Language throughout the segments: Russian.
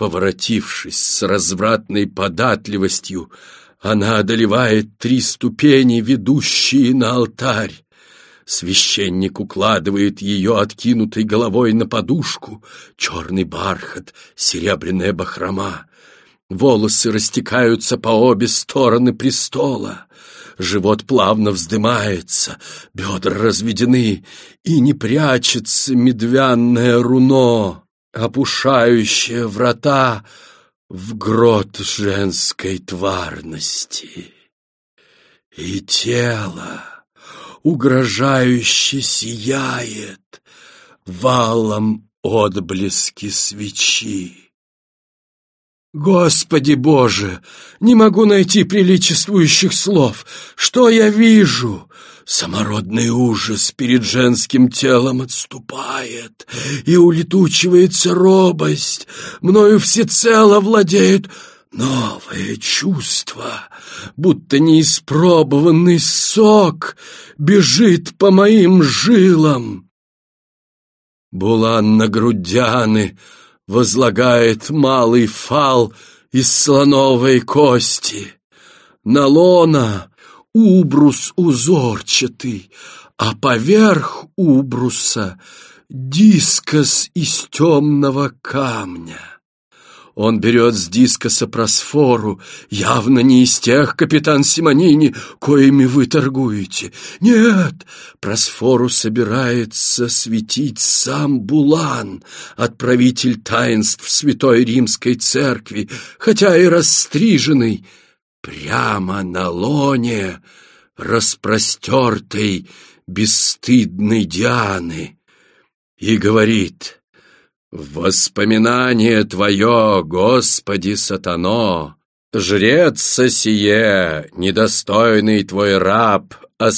Поворотившись с развратной податливостью, она одолевает 3 ступени, ведущие на алтарь. Священник укладывает ее откинутой головой на подушку, черный бархат, серебряная бахрома. Волосы растекаются по обе стороны престола. Живот плавно вздымается, бедра разведены, и не прячется медвяное руно, опушающее врата в грот женской тварности. И тело угрожающе сияет валом отблески свечи. Господи Боже, не могу найти приличествующих слов. Что я вижу? Самородный ужас перед женским телом отступает, и улетучивается робость. Мною всецело владеет новое чувство, будто неиспробованный сок бежит по моим жилам. Булан на грудяны возлагает малый фал из слоновой кости. На лона убрус узорчатый, а поверх убруса дискос из темного камня. Он берет с дискоса просфору, явно не из тех, капитан Симонини, коими вы торгуете. Нет, просфору собирается светить сам Булан, отправитель таинств Святой Римской Церкви, хотя и расстриженный, прямо на лоне распростертой бесстыдной Дианы, и говорит: «Воспоминание твое, Господи сатано, жрец сие, недостойный твой раб,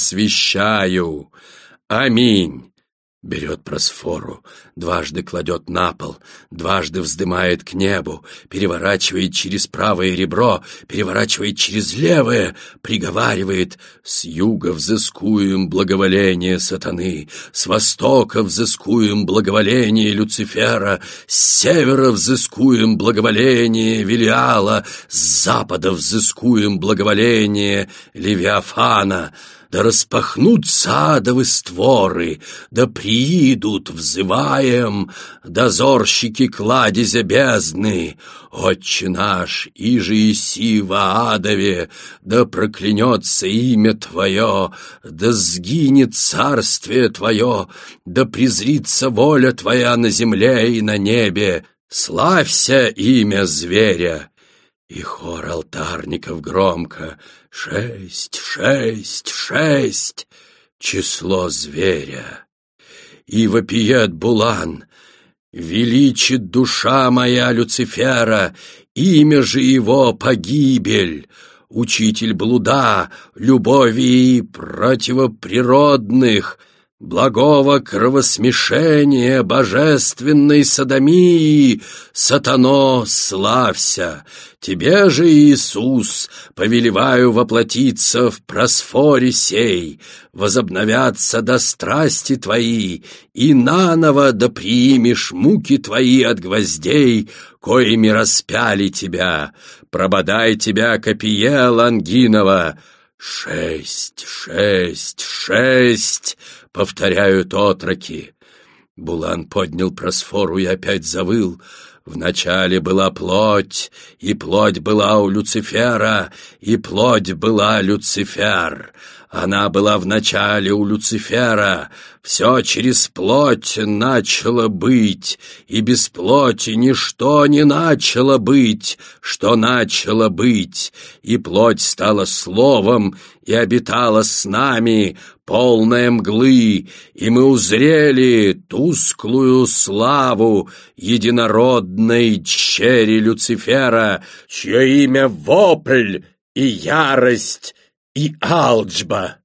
освящаю. Аминь». Берет просфору, дважды кладет на пол, дважды вздымает к небу, переворачивает через правое ребро, переворачивает через левое, приговаривает: «С юга взыскуем благоволение сатаны, с востока взыскуем благоволение Люцифера, с севера взыскуем благоволение Велиала, с запада взыскуем благоволение Левиафана». Да распахнутся адовы створы, да приидут, взываем, дозорщики кладезя бездны. Отче наш, иже еси во адове, да проклянется имя Твое, да сгинет царствие Твое, да презрится воля Твоя на земле и на небе. Славься имя зверя. И хор алтарников громко: 6, 6, 6, число зверя. И вопиет Булан: величит душа моя Люцифера, имя же его погибель. Учитель блуда, любови противоприродных, благого кровосмешения, божественной содомии, сатано, славься! Тебе же, Иисус, повелеваю воплотиться в просфоре сей, возобновятся до страсти твои, и наново да приимешь муки твои от гвоздей, коими распяли тебя. Прободай тебя, копье Лангинова. 6, 6, 6, повторяют отроки. Булан поднял просфору и опять завыл. Вначале была плоть, и плоть была у Люцифера, и плоть была Люцифер. Она была вначале у Люцифера, все через плоть начало быть, и без плоти ничто не начало быть, что начало быть, и плоть стала словом и обитала с нами, полная мглы, и мы узрели тусклую славу единородной дщери Люцифера, чье имя вопль и ярость и алчба.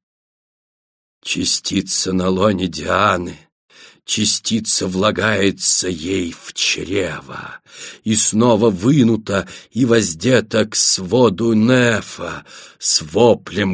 Частица на лоне Дианы, частица влагается ей в чрево, и снова вынута и воздета к своду Нефа с воплем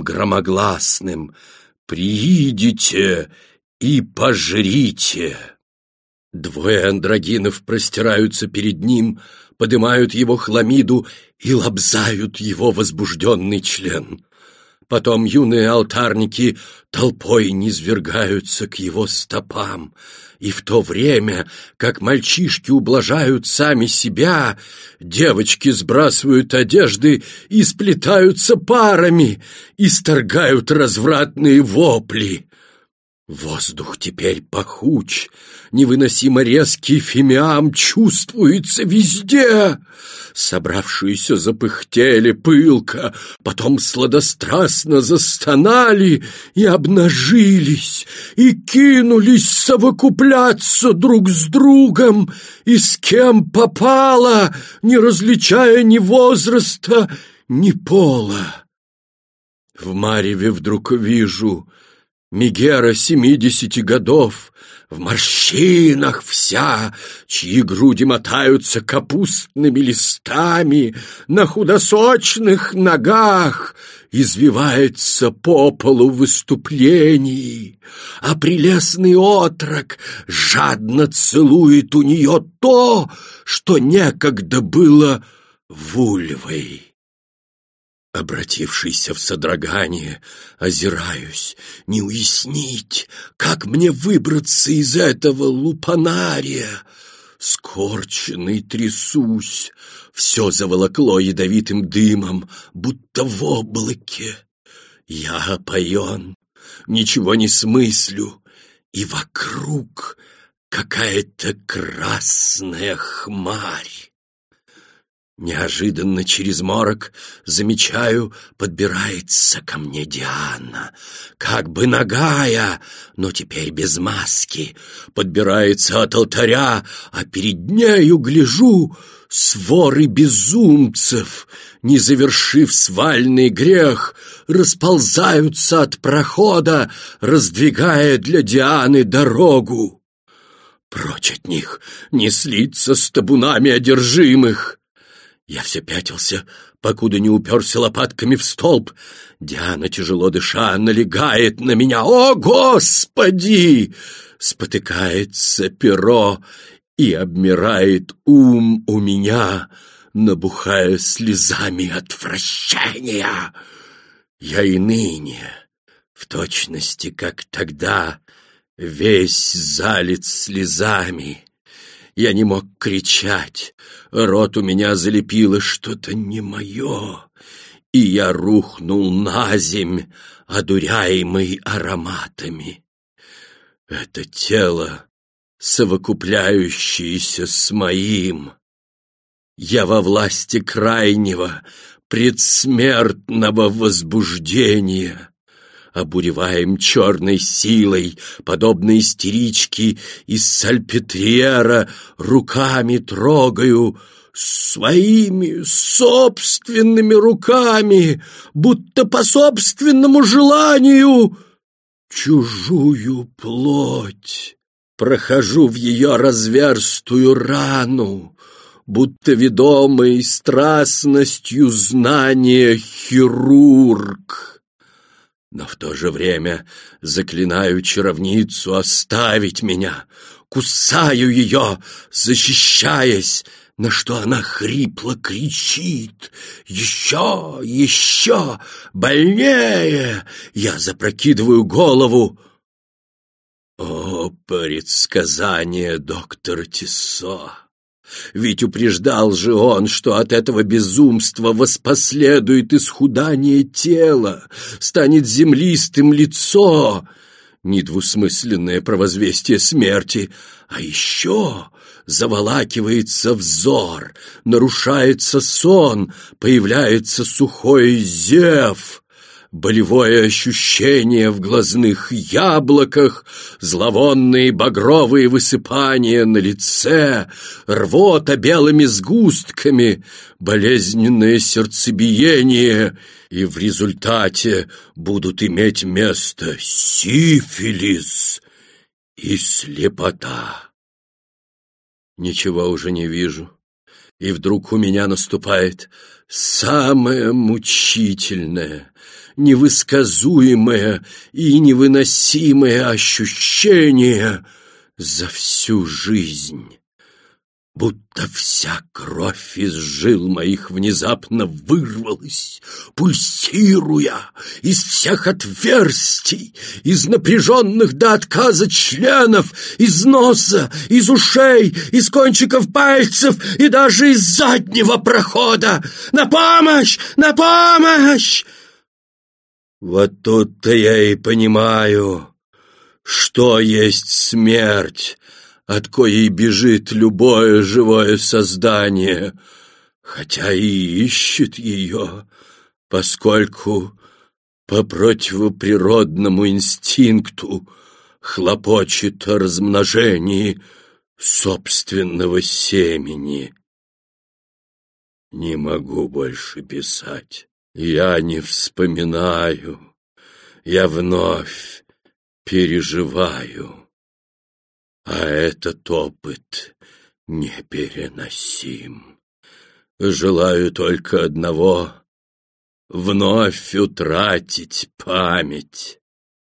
громогласным: «Приидите и пожрите!» Двое андрогинов простираются перед ним, поднимают его хламиду и лобзают его возбужденный член. Потом юные алтарники толпой низвергаются к его стопам, и в то время, как мальчишки ублажают сами себя, девочки сбрасывают одежды и сплетаются парами, исторгают развратные вопли. Воздух теперь пахуч, невыносимо резкий фимиам чувствуется везде. Собравшиеся запыхтели пылко, потом сладострастно застонали и обнажились, и кинулись совокупляться друг с другом, и с кем попало, не различая ни возраста, ни пола. В мареве вдруг вижу Мегера 70 годов, в морщинах вся, чьи груди мотаются капустными листами, на худосочных ногах извивается по полу в выступлении, а прелестный отрок жадно целует у нее то, что некогда было вульвой. Обратившийся в содрогание, озираюсь, не уяснить, как мне выбраться из этого лупанария. Скорченный трясусь, все заволокло ядовитым дымом, будто в облаке. Я опоен, ничего не смыслю, и вокруг какая-то красная хмарь. Неожиданно через морок, замечаю, подбирается ко мне Диана, как бы нагая, но теперь без маски, подбирается от алтаря, а перед нею, гляжу, своры безумцев, не завершив свальный грех, расползаются от прохода, раздвигая для Дианы дорогу. Прочь от них, не слиться с табунами одержимых. Я все пятился, покуда не уперся лопатками в столб. Диана, тяжело дыша, налегает на меня. «О, Господи!» Спотыкается перо, и обмирает ум у меня, набухая слезами отвращения. Я и ныне, в точности, как тогда, весь залит слезами. Я не мог кричать, рот у меня залепило что-то не мое, и я рухнул наземь, одуряемый ароматами. Это тело, совокупляющееся с моим. Я во власти крайнего, предсмертного возбуждения. Обуреваем черной силой, подобно истеричке из сальпетриера, руками трогаю, своими собственными руками, будто по собственному желанию, чужую плоть. Прохожу в ее разверстую рану, будто ведомый страстностью знания хирург. Но в то же время заклинаю чаровницу оставить меня, кусаю ее, защищаясь, на что она хрипло кричит: «Еще, еще, больнее!» Я запрокидываю голову. О, предсказание доктора Тиссо! Ведь упреждал же он, что от этого безумства воспоследует исхудание тела, станет землистым лицо, недвусмысленное провозвестие смерти, а еще заволакивается взор, нарушается сон, появляется сухой зев, болевое ощущение в глазных яблоках, зловонные багровые высыпания на лице, рвота белыми сгустками, болезненное сердцебиение, и в результате будут иметь место сифилис и слепота. Ничего уже не вижу, и вдруг у меня наступает самое мучительное, невысказуемое и невыносимое ощущение за всю жизнь. Будто вся кровь из жил моих внезапно вырвалась, пульсируя из всех отверстий, из напряженных до отказа членов, из носа, из ушей, из кончиков пальцев и даже из заднего прохода. «На помощь! На помощь!» Вот тут-то я и понимаю, что есть смерть, от коей бежит любое живое создание, хотя и ищет ее, поскольку по противоприродному инстинкту хлопочет о размножении собственного семени. Не могу больше писать. Я не вспоминаю. Я вновь переживаю. А этот опыт непереносим. Желаю только одного — вновь утратить память.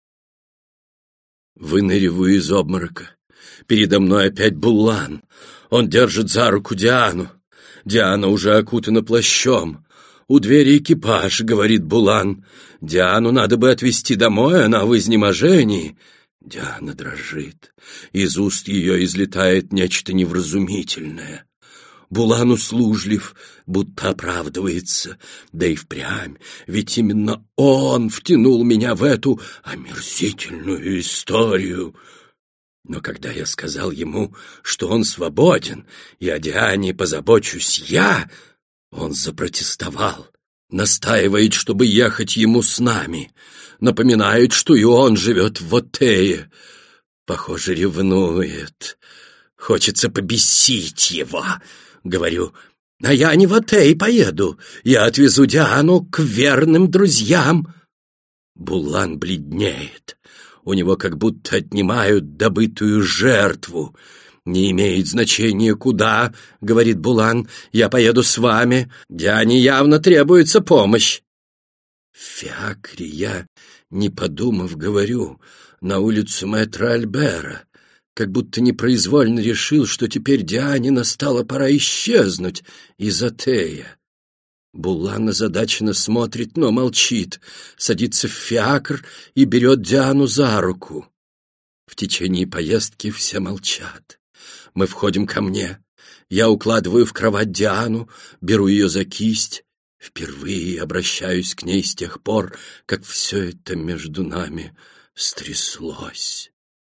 Выныриваю из обморока. Передо мной опять Булан. Он держит за руку Диану. Диана уже окутана плащом. «У двери экипаж», — говорит Булан. «Диану надо бы отвезти домой, она в изнеможении». Диана дрожит. Из уст ее излетает нечто невразумительное. Булан услужлив, будто оправдывается. Да и впрямь, ведь именно он втянул меня в эту омерзительную историю. Но когда я сказал ему, что он свободен, и о Диане позабочусь я, он запротестовал. Настаивает, чтобы ехать ему с нами. Напоминает, что и он живет в Оттее. Похоже, ревнует. Хочется побесить его. Говорю: «А я не в Оттей поеду. Я отвезу Диану к верным друзьям». Булан бледнеет. У него как будто отнимают добытую жертву. «Не имеет значения, куда, — говорит Булан, — я поеду с вами. Диане явно требуется помощь». В фиакре я, не подумав, говорю: «На улицу мэтра Альбера», как будто непроизвольно решил, что теперь Диане настала пора исчезнуть из Оттея. Булан озадаченно смотрит, но молчит, садится в фиакр и берет Диану за руку. В течение поездки все молчат. Мы входим ко мне. Я укладываю в кровать Диану, беру ее за кисть. Впервые обращаюсь к ней с тех пор, как все это между нами стряслось.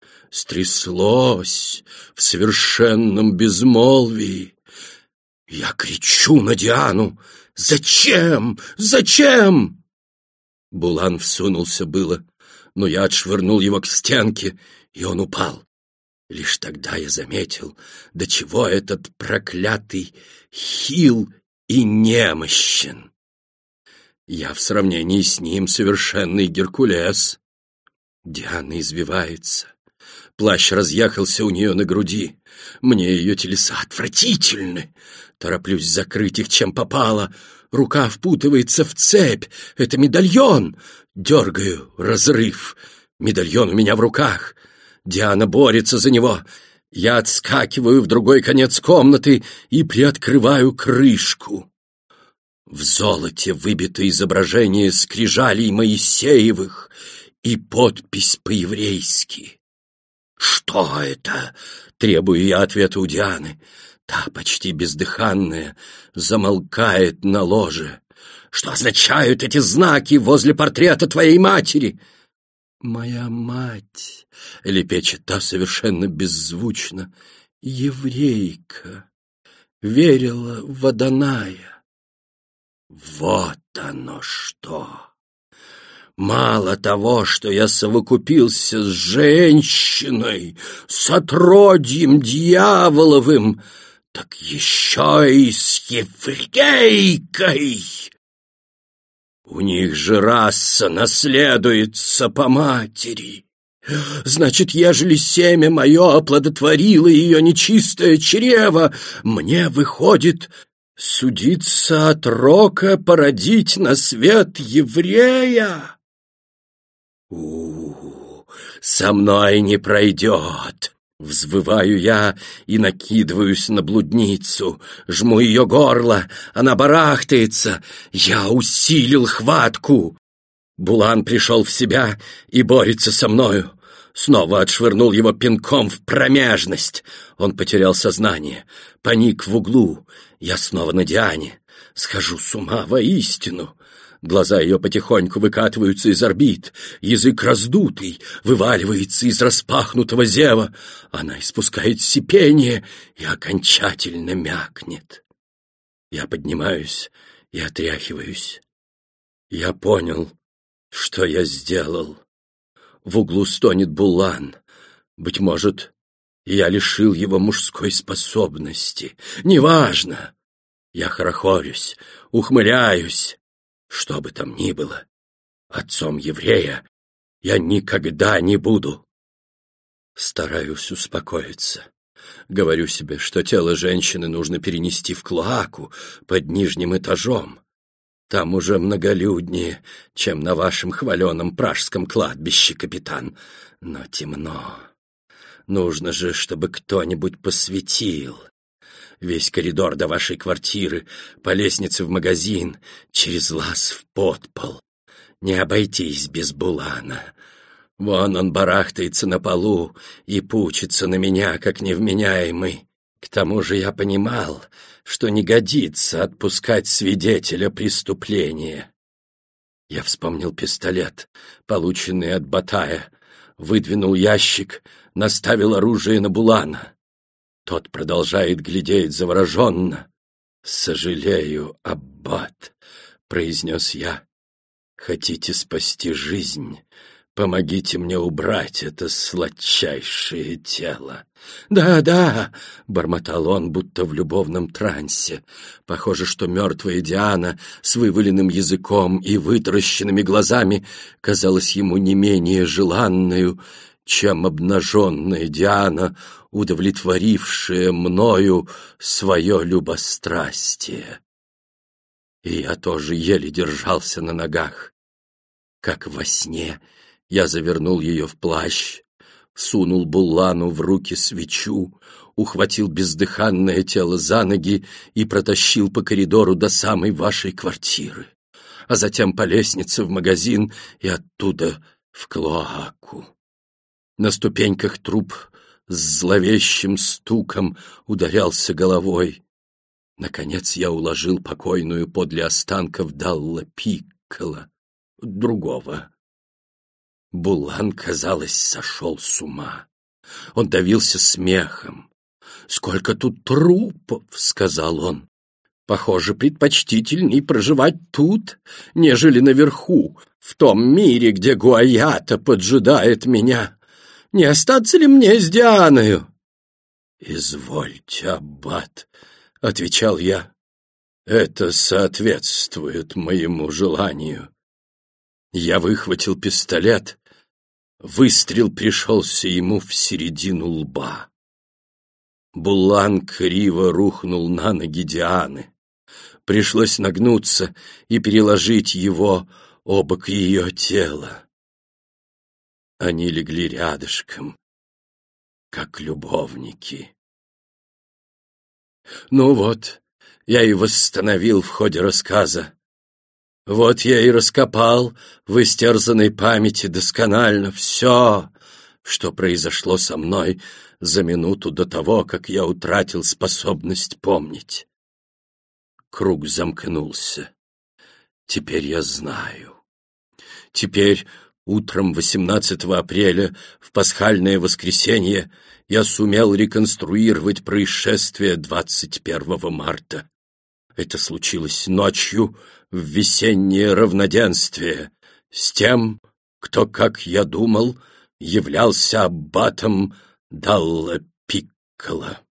Стряслось в совершенном безмолвии. Я кричу на Диану: «Зачем? Зачем?» Булан всунулся было, но я отшвырнул его к стенке, и он упал. Лишь тогда я заметил, до чего этот проклятый хил и немощен. Я в сравнении с ним совершенный Геркулес. Диана извивается. Плащ разъехался у нее на груди. Мне ее телеса отвратительны. Тороплюсь закрыть их, чем попало. Рука впутывается в цепь. Это медальон. Дергаю, разрыв. Медальон у меня в руках. Диана борется за него. Я отскакиваю в другой конец комнаты и приоткрываю крышку. В золоте выбито изображение скрижалей Моисеевых и подпись по-еврейски. «Что это?» — требую я ответа у Дианы. Та, почти бездыханная, замолкает на ложе. «Что означают эти знаки возле портрета твоей матери?» «Моя мать», — лепечет та совершенно беззвучно, — «еврейка, верила в Адоная». Вот оно что! Мало того, что я совокупился с женщиной, с отродьем дьяволовым, так еще и с еврейкой. У них же раса наследуется по матери. Значит, ежели семя мое оплодотворило ее нечистое чрево, мне, выходит, судиться от рока породить на свет еврея? Со мной не пройдет. Взвываю я и накидываюсь на блудницу, жму ее горло, она барахтается, я усилил хватку. Булан пришел в себя и борется со мною. Снова отшвырнул его пинком в промежность. Он потерял сознание, паник в углу. Я снова на Диане. Схожу с ума воистину. Глаза ее потихоньку выкатываются из орбит, язык раздутый, вываливается из распахнутого зева. Она испускает сипение и окончательно мякнет. Я поднимаюсь и отряхиваюсь. Я понял, что я сделал. В углу стонет Булан. Быть может, я лишил его мужской способности. Неважно. Я хорохорюсь, ухмыляюсь. Что бы там ни было, отцом еврея я никогда не буду. Стараюсь успокоиться. Говорю себе, что тело женщины нужно перенести в клоаку под нижним этажом. Там уже многолюднее, чем на вашем хваленом пражском кладбище, капитан. Но темно. Нужно же, чтобы кто-нибудь посветил. Весь коридор до вашей квартиры, по лестнице в магазин, через лаз в подпол. Не обойтись без Булана. Вон он барахтается на полу и пучится на меня, как невменяемый. К тому же я понимал, что не годится отпускать свидетеля преступления. Я вспомнил пистолет, полученный от Батая, выдвинул ящик, наставил оружие на Булана. Тот продолжает глядеть завороженно. «Сожалею, аббат», — произнес я. «Хотите спасти жизнь? Помогите мне убрать это сладчайшее тело». «Да, — бормотал он, будто в любовном трансе. Похоже, что мертвая Диана с вываленным языком и вытаращенными глазами казалась ему не менее желанною, чем обнаженная Диана, удовлетворившая мною свое любострастие. И я тоже еле держался на ногах. Как во сне я завернул ее в плащ, сунул Булану в руки свечу, ухватил бездыханное тело за ноги и протащил по коридору до самой вашей квартиры, а затем по лестнице в магазин и оттуда в клоаку. На ступеньках труп с зловещим стуком ударялся головой. Наконец я уложил покойную подле останков Далла Пикколо, другого. Булан, казалось, сошел с ума. Он давился смехом. «Сколько тут трупов!» — сказал он. «Похоже, предпочтительней проживать тут, нежели наверху, в том мире, где Гуаята поджидает меня. Не остаться ли мне с Дианою?» «Извольте, аббат», — отвечал я. «Это соответствует моему желанию». Я выхватил пистолет. Выстрел пришелся ему в середину лба. Булан криво рухнул на ноги Дианы. Пришлось нагнуться и переложить его обок ее тела. Они легли рядышком, как любовники. Ну вот, я и восстановил в ходе рассказа. Вот я и раскопал в истерзанной памяти досконально все, что произошло со мной за минуту до того, как я утратил способность помнить. Круг замкнулся. Теперь я знаю. Теперь утром 18 апреля, в пасхальное воскресенье, я сумел реконструировать происшествие 21 марта. Это случилось ночью в весеннее равноденствие с тем, кто, как я думал, являлся аббатом Далла Пикколо.